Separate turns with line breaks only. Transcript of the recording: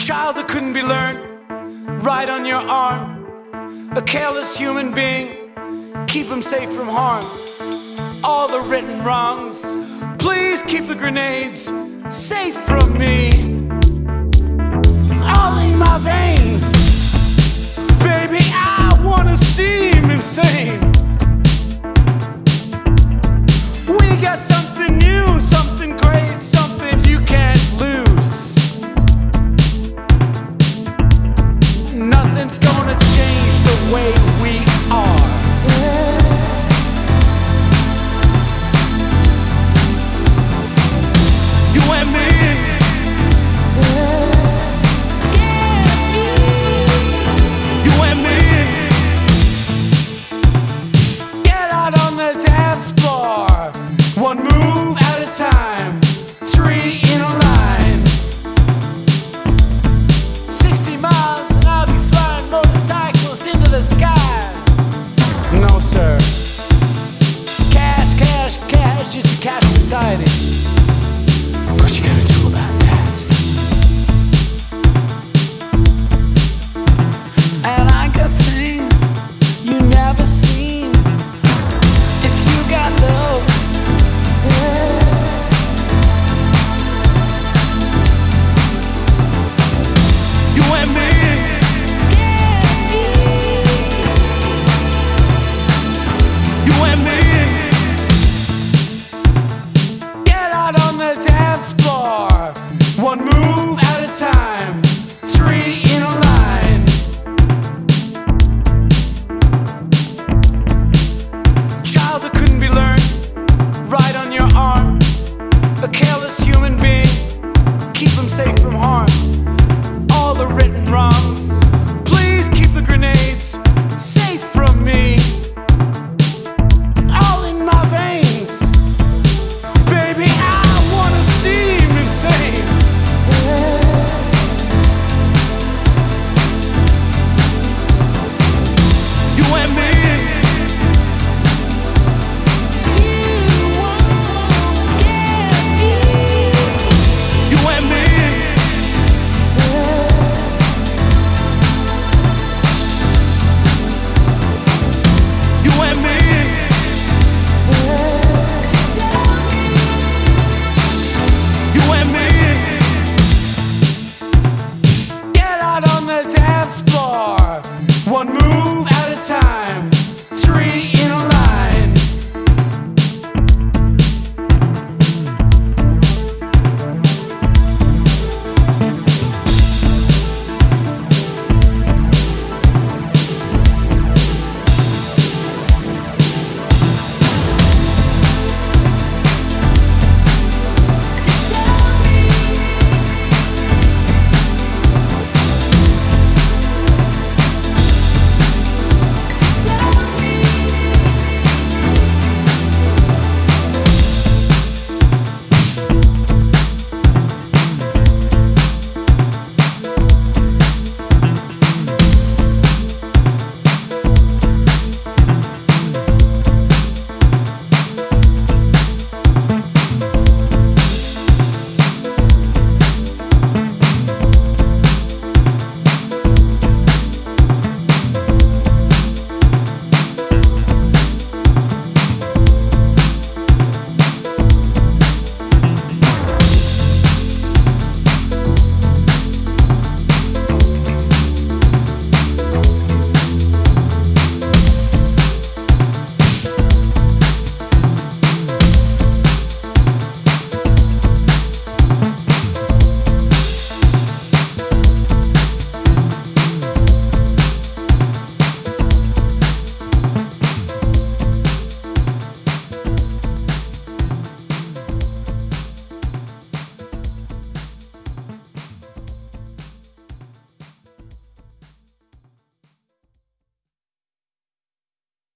child that couldn't be learned, right on your arm. A careless human being, keep him safe from harm. All the written wrongs, please keep the grenades safe from me. All in my veins, baby, I wanna seem insane. We got something new, something great, something you can't lose. Nothing's gonna change the way we are. You and me. You and me. Get out on the dance floor, one move at a time, 3 in a line. 60 miles and I'll be flying motorcycles into the sky. No sir, cash, cash, cash is a cash society.